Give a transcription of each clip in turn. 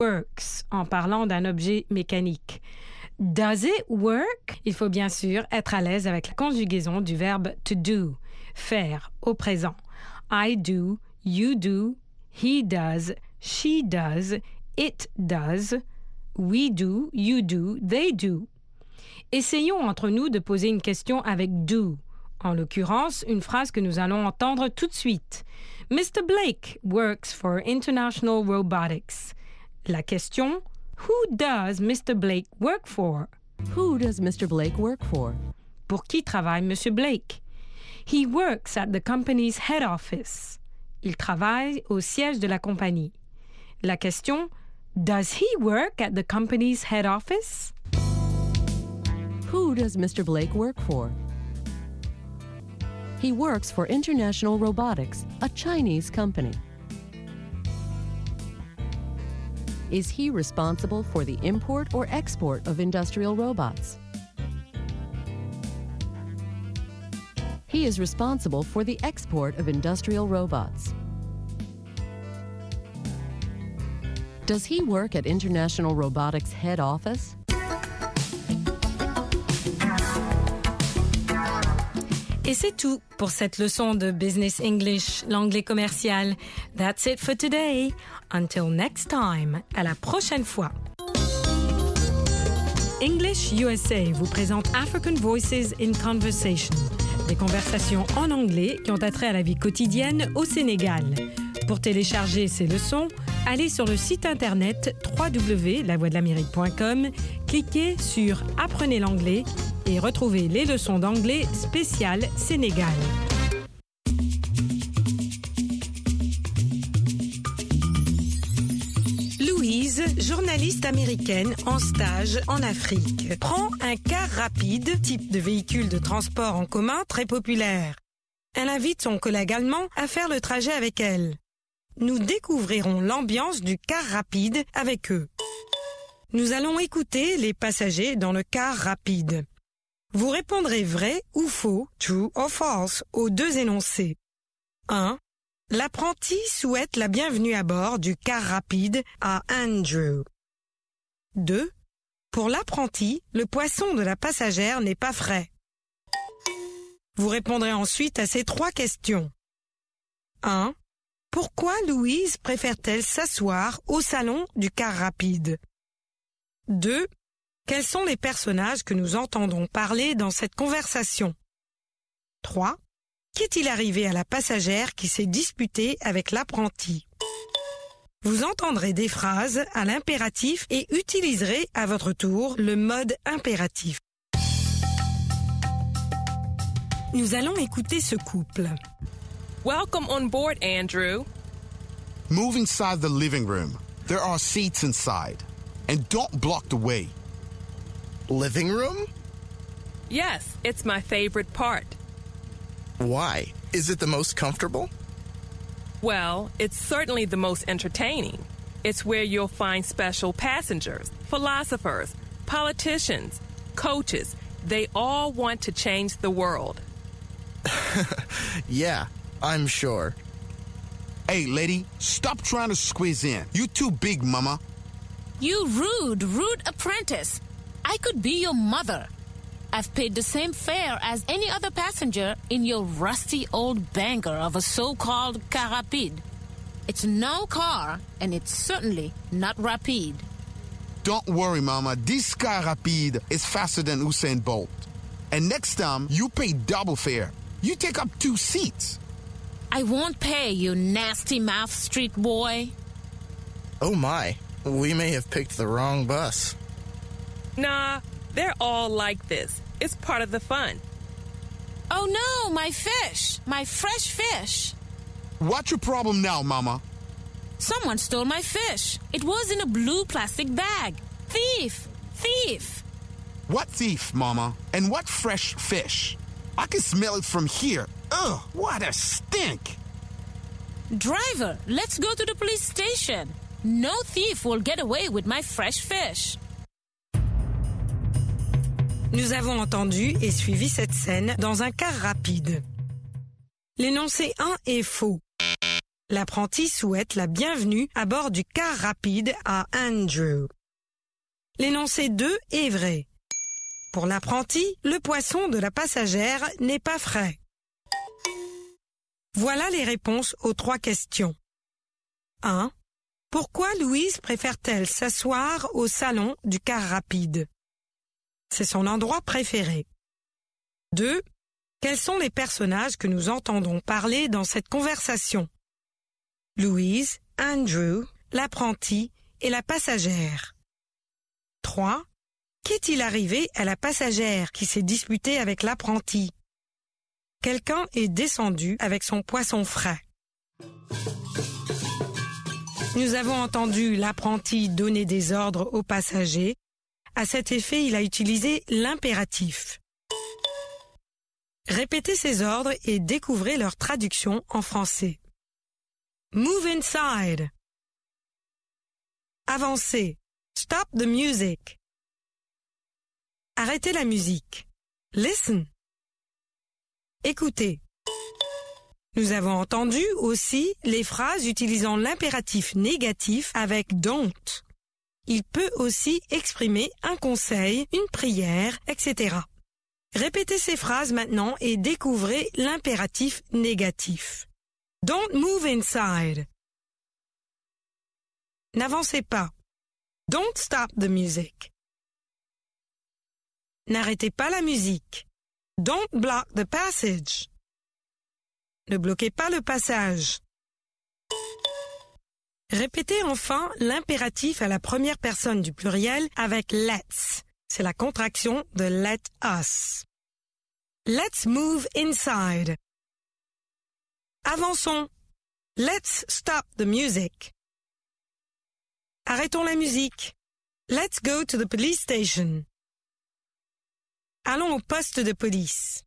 works en parlant d'un objet mécanique. Does it work? Il faut bien sûr être à l'aise avec la conjugaison du verbe to do, faire au présent. I do, you do, he does, she does, it does, we do, you do, they do. Essayons entre nous de poser une question avec do. En l'occurrence, une phrase que nous allons entendre tout de suite. Mr. Blake works for International Robotics. La question, who does Mr. Blake work for? Who does Mr. Blake work for? Pour qui travaille M. Blake? He works at the company's head office. Il travaille au siège de la compagnie. La question, does he work at the company's head office? Who does Mr. Blake work for? He works for International Robotics, a Chinese company. Is he responsible for the import or export of industrial robots? He is responsible for the export of industrial robots. Does he work at International Robotics head office? Et c'est tout pour cette leçon de Business English, l'anglais commercial. That's it for today. Until next time, à la prochaine fois. English USA vous présente African Voices in Conversation, des conversations en anglais qui ont attrait à la vie quotidienne au Sénégal. Pour télécharger ces leçons, allez sur le site internet www.lavoixdelamérique.com, cliquez sur « Apprenez l'anglais » et retrouvez les leçons d'anglais spéciales Sénégal. Louise, journaliste américaine en stage en Afrique, prend un car rapide, type de véhicule de transport en commun très populaire. Elle invite son collègue allemand à faire le trajet avec elle. Nous découvrirons l'ambiance du car rapide avec eux. Nous allons écouter les passagers dans le car rapide. Vous répondrez vrai ou faux, true or false, aux deux énoncés. 1. L'apprenti souhaite la bienvenue à bord du car rapide à Andrew. 2. Pour l'apprenti, le poisson de la passagère n'est pas frais. Vous répondrez ensuite à ces trois questions. 1. Pourquoi Louise préfère-t-elle s'asseoir au salon du car rapide? 2. Quels sont les personnages que nous entendrons parler dans cette conversation? 3. Qu'est-il arrivé à la passagère qui s'est disputée avec l'apprenti? Vous entendrez des phrases à l'impératif et utiliserez à votre tour le mode impératif. Nous allons écouter ce couple. Welcome on board, Andrew. Move inside the living room. There are seats inside. And don't block the way. Living room? Yes, it's my favorite part. Why? Is it the most comfortable? Well, it's certainly the most entertaining. It's where you'll find special passengers, philosophers, politicians, coaches. They all want to change the world. Yeah, I'm sure. Hey, lady, stop trying to squeeze in. You too big, mama. You rude apprentice. I could be your mother. I've paid the same fare as any other passenger in your rusty old banger of a so-called car rapide. It's no car, and it's certainly not rapide. Don't worry, mama. This car rapide is faster than Usain Bolt. And next time, you pay double fare. You take up 2 seats. I won't pay, you nasty mouth street boy. Oh my, we may have picked the wrong bus. Nah, they're all like this. It's part of the fun. Oh no, my fish! My fresh fish! What's your problem now, mama? Someone stole my fish. It was in a blue plastic bag. Thief! Thief! What thief, mama? And what fresh fish? I can smell it from here. Ugh, what a stink! Driver, let's go to the police station. No thief will get away with my fresh fish. Nous avons entendu et suivi cette scène dans un car rapide. L'énoncé 1 est faux. L'apprenti souhaite la bienvenue à bord du car rapide à Andrew. L'énoncé 2 est vrai. Pour l'apprenti, le poisson de la passagère n'est pas frais. Voilà les réponses aux 3 questions. 1. Pourquoi Louise préfère-t-elle s'asseoir au salon du car rapide? C'est son endroit préféré. 2. Quels sont les personnages que nous entendons parler dans cette conversation? Louise, Andrew, l'apprenti et la passagère. 3. Qu'est-il arrivé à la passagère qui s'est disputée avec l'apprenti? Quelqu'un est descendu avec son poisson frais. Nous avons entendu l'apprenti donner des ordres aux passagers. À cet effet, il a utilisé l'impératif. Répétez ces ordres et découvrez leur traduction en français. Move inside. Avancez. Stop the music. Arrêtez la musique. Listen. Écoutez. Nous avons entendu aussi les phrases utilisant l'impératif négatif avec don't. Il peut aussi exprimer un conseil, une prière, etc. Répétez ces phrases maintenant et découvrez l'impératif négatif. Don't move inside. N'avancez pas. Don't stop the music. N'arrêtez pas la musique. Don't block the passage. Ne bloquez pas le passage. Répétez enfin l'impératif à la première personne du pluriel avec let's. C'est la contraction de let us. Let's move inside. Avançons. Let's stop the music. Arrêtons la musique. Let's go to the police station. Allons au poste de police.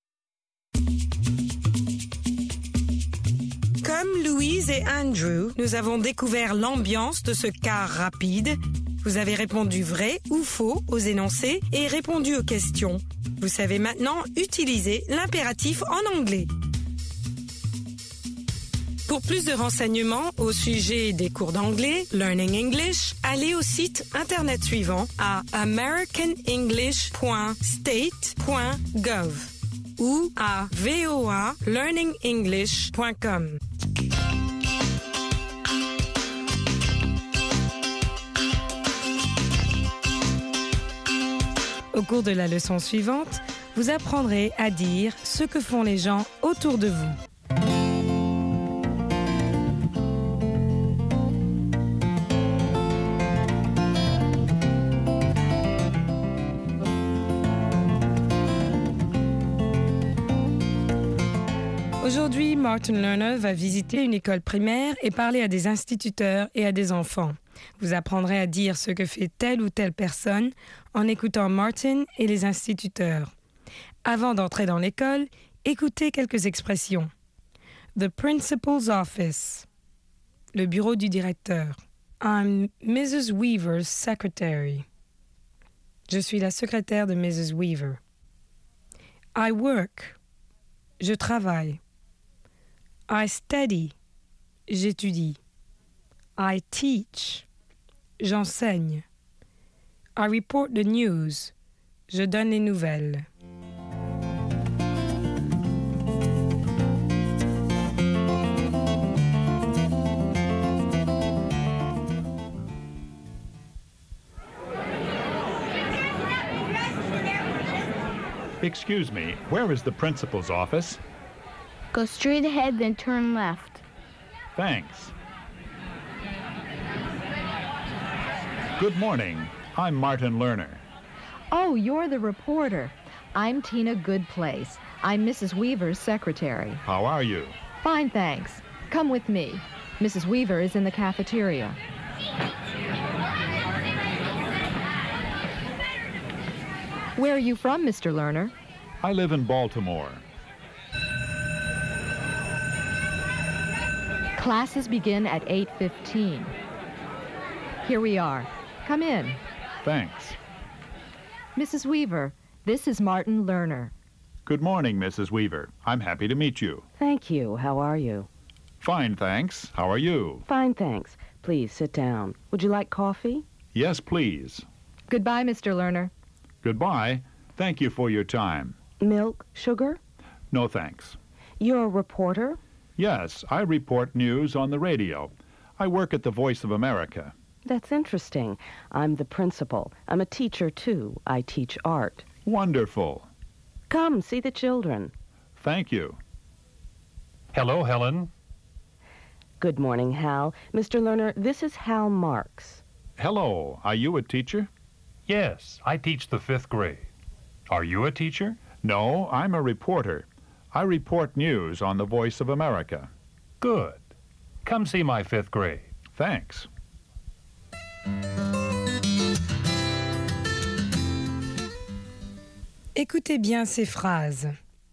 Comme Louise et Andrew, nous avons découvert l'ambiance de ce car rapide. Vous avez répondu vrai ou faux aux énoncés et répondu aux questions. Vous savez maintenant utiliser l'impératif en anglais. Pour plus de renseignements au sujet des cours d'anglais, Learning English, allez au site internet suivant à americanenglish.state.gov ou à voalearningenglish.com. Au cours de la leçon suivante, vous apprendrez à dire ce que font les gens autour de vous. Aujourd'hui, Martin Lerner va visiter une école primaire et parler à des instituteurs et à des enfants. Vous apprendrez à dire ce que fait telle ou telle personne en écoutant Martin et les instituteurs. Avant d'entrer dans l'école, écoutez quelques expressions. The principal's office. Le bureau du directeur. I'm Mrs. Weaver's secretary. Je suis la secrétaire de Mrs. Weaver. I work. Je travaille. I study. J'étudie. I teach. J'enseigne. I report the news. Je donne les nouvelles. Excuse me, where is the principal's office? Go straight ahead, then turn left. Thanks. Good morning. I'm Martin Lerner. Oh, you're the reporter. I'm Tina Goodplace. I'm Mrs. Weaver's secretary. How are you? Fine, thanks. Come with me. Mrs. Weaver is in the cafeteria. Where are you from, Mr. Lerner? I live in Baltimore. Classes begin at 8:15. Here we are. Come in. Thanks. Mrs. Weaver, this is Martin Lerner. Good morning, Mrs. Weaver. I'm happy to meet you. Thank you. How are you? Fine, thanks. How are you? Fine, thanks. Please sit down. Would you like coffee? Yes, please. Goodbye, Mr. Lerner. Goodbye. Thank you for your time. Milk, sugar? No, thanks. You're a reporter? Yes, I report news on the radio. I work at the Voice of America. That's interesting. I'm the principal. I'm a teacher, too. I teach art. Wonderful. Come, see the children. Thank you. Hello, Helen. Good morning, Hal. Mr. Lerner, this is Hal Marks. Hello. Are you a teacher? Yes, I teach the 5th grade. Are you a teacher? No, I'm a reporter. I report news on the Voice of America. Good. Come see my 5th grade. Thanks. Écoutez bien ces phrases.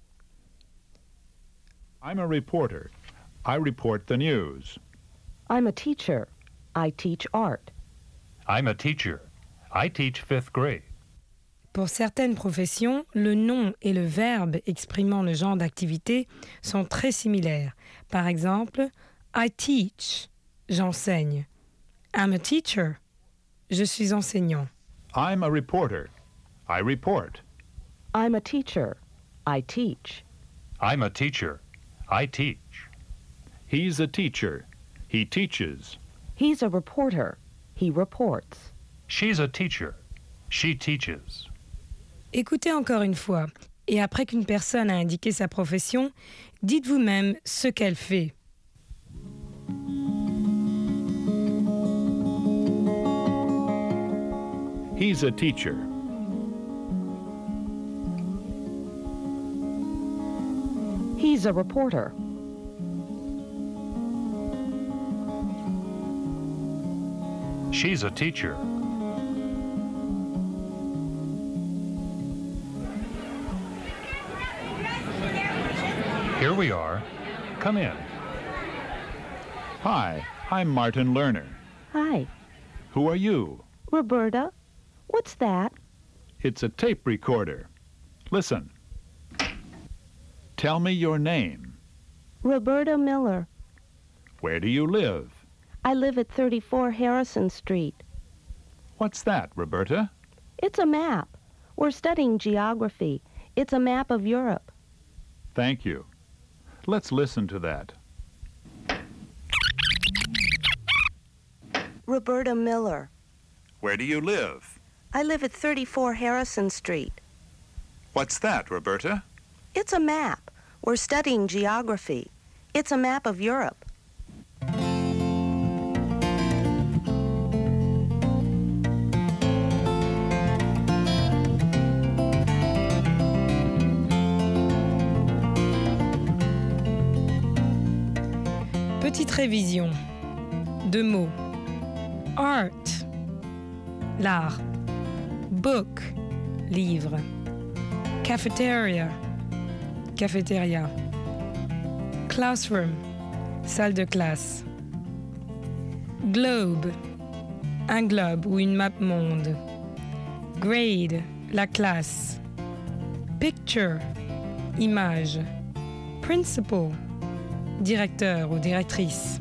I'm a reporter. I report the news. I'm a teacher. I teach art. I'm a teacher. I teach 5th grade. Pour certaines professions, le nom et le verbe exprimant le genre d'activité sont très similaires. Par exemple, I teach, j'enseigne. I'm a teacher, je suis enseignant. I'm a reporter. I report. I'm a teacher. I teach. I'm a teacher. I teach. He's a teacher. He teaches. He's a reporter. He reports. She's a teacher. She teaches. Écoutez encore une fois, et après qu'une personne a indiqué sa profession, dites vous-même ce qu'elle fait. He's a teacher. He's a reporter. She's a teacher. Here we are. Come in. Hi, I'm Martin Lerner. Hi. Who are you? Roberta. What's that? It's a tape recorder. Listen. Tell me your name. Roberta Miller. Where do you live? I live at 34 Harrison Street. What's that, Roberta? It's a map. We're studying geography. It's a map of Europe. Thank you. Let's listen to that. Roberta Miller. Where do you live? I live at 34 Harrison Street. What's that, Roberta? It's a map. We're studying geography. It's a map of Europe. Petite révision. 2 mots. Art, l'art. Book, livre. Cafeteria, cafétéria. Classroom, salle de classe. Globe, un globe ou une map monde. Grade, la classe. Picture, image. Principal, directeur ou directrice.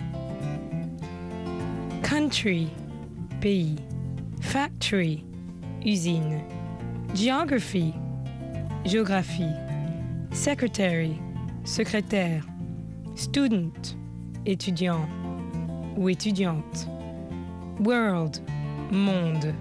Country, pays. Factory, usine. Geography, géographie. Secretary, secrétaire. Student, étudiant ou étudiante. World, monde.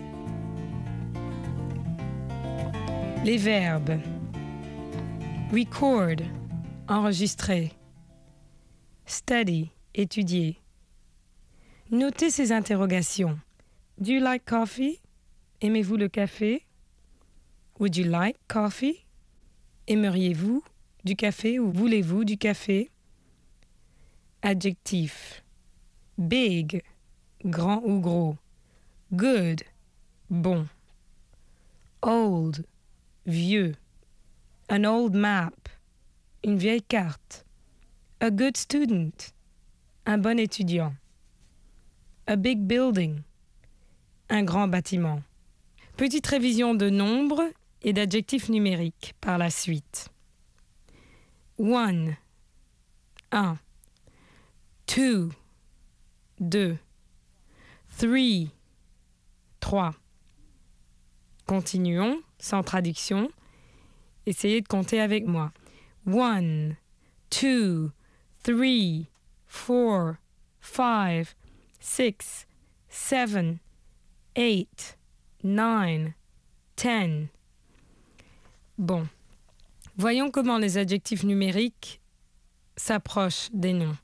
Les verbes. Record, enregistrer. Study, étudier. Notez ces interrogations. Do you like coffee? Aimez-vous le café? Would you like coffee? Aimeriez-vous du café ou voulez-vous du café? Adjectif. Big, grand ou gros. Good, bon. Old, vieux. An old map, une vieille carte. A good student, un bon étudiant. A big building, un grand bâtiment. Petite révision de nombres et d'adjectifs numériques par la suite. 1. 2, 2. 3, 3. Continuons, sans traduction. Essayez de compter avec moi. 1, 2, 3, 4, 5, 6, 7, 8, 9, 10. Bon. Voyons comment les adjectifs numériques s'approchent des noms.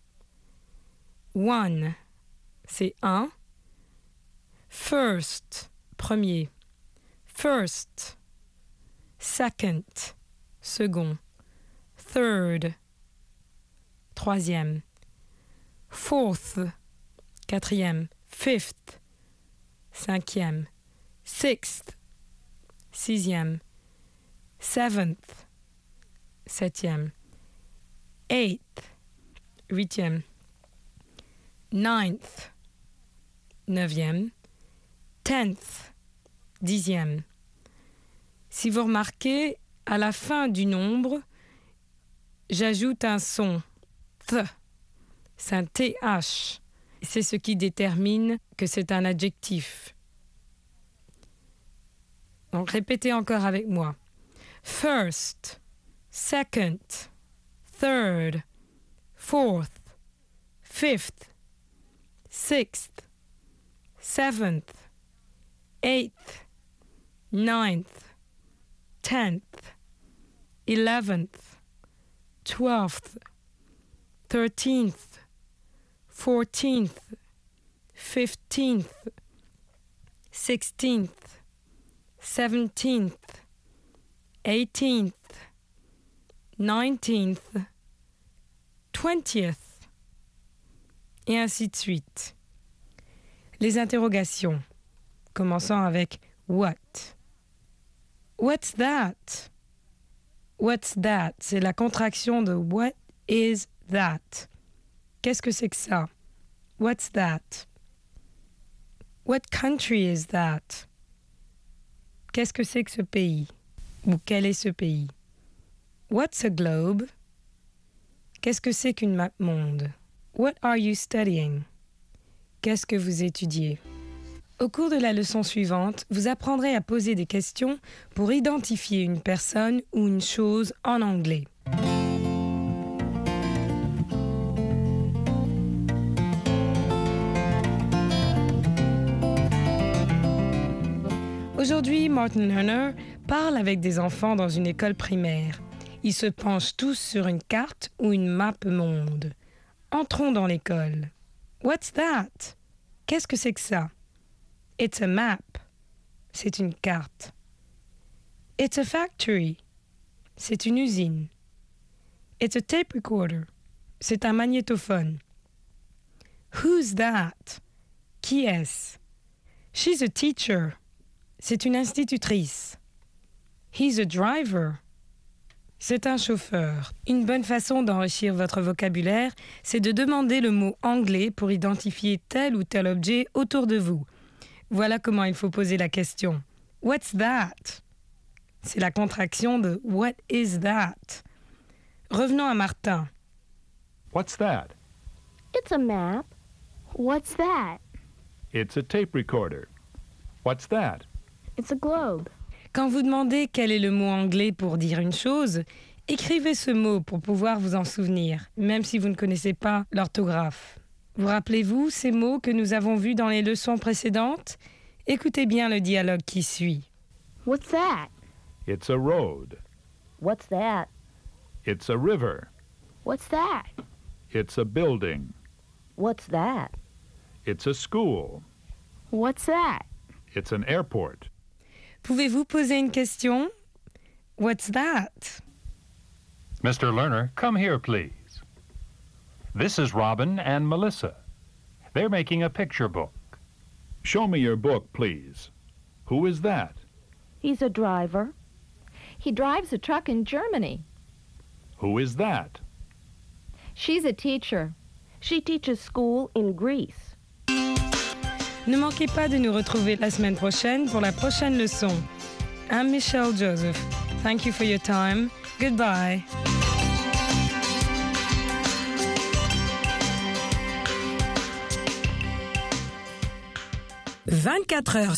1, c'est 1. First, premier. First. Second, second. Third, troisième. Fourth, quatrième. Fifth, cinquième. Sixth, sixième. Seventh, septième. Eighth, huitième. Ninth, neuvième. Tenth, dixième. Si vous remarquez, à la fin du nombre, j'ajoute un son. Th. C'est un TH. C'est ce qui détermine que c'est un adjectif. Donc répétez encore avec moi. First, second, third, fourth, fifth, sixth, seventh, eighth, ninth, 10th, 11th, 12th, 13th, 14th, 15th, 16th, 17th, 18th, 19th, 20th, et ainsi de suite. Les interrogations, commençant avec what. What's that? What's that? C'est la contraction de what is that? Qu'est-ce que c'est que ça? What's that? What country is that? Qu'est-ce que c'est que ce pays? Ou quel est ce pays? What's a globe? Qu'est-ce que c'est qu'une map monde? What are you studying? Qu'est-ce que vous étudiez? Au cours de la leçon suivante, vous apprendrez à poser des questions pour identifier une personne ou une chose en anglais. Aujourd'hui, Martin Lerner parle avec des enfants dans une école primaire. Ils se penchent tous sur une carte ou une map monde. Entrons dans l'école. What's that? Qu'est-ce que c'est que ça? It's a map. C'est une carte. It's a factory. C'est une usine. It's a tape recorder. C'est un magnétophone. Who's that? Qui est-ce? She's a teacher. C'est une institutrice. He's a driver. C'est un chauffeur. Une bonne façon d'enrichir votre vocabulaire, c'est de demander le mot anglais pour identifier tel ou tel objet autour de vous. Voilà comment il faut poser la question. What's that? C'est la contraction de What is that? Revenons à Martin. What's that? It's a map. What's that? It's a tape recorder. What's that? It's a globe. Quand vous demandez quel est le mot anglais pour dire une chose, écrivez ce mot pour pouvoir vous en souvenir, même si vous ne connaissez pas l'orthographe. Vous rappelez-vous ces mots que nous avons vus dans les leçons précédentes? Écoutez bien le dialogue qui suit. What's that? It's a road. What's that? It's a river. What's that? It's a building. What's that? It's a school. What's that? It's an airport. Pouvez-vous poser une question? What's that? Mr. Lerner, come here, please. This is Robin and Melissa. They're making a picture book. Show me your book, please. Who is that? He's a driver. He drives a truck in Germany. Who is that? She's a teacher. She teaches school in Greece. Ne manquez pas de nous retrouver la semaine prochaine pour la prochaine leçon. I'm Michelle Joseph. Thank you for your time. Goodbye. 24 heures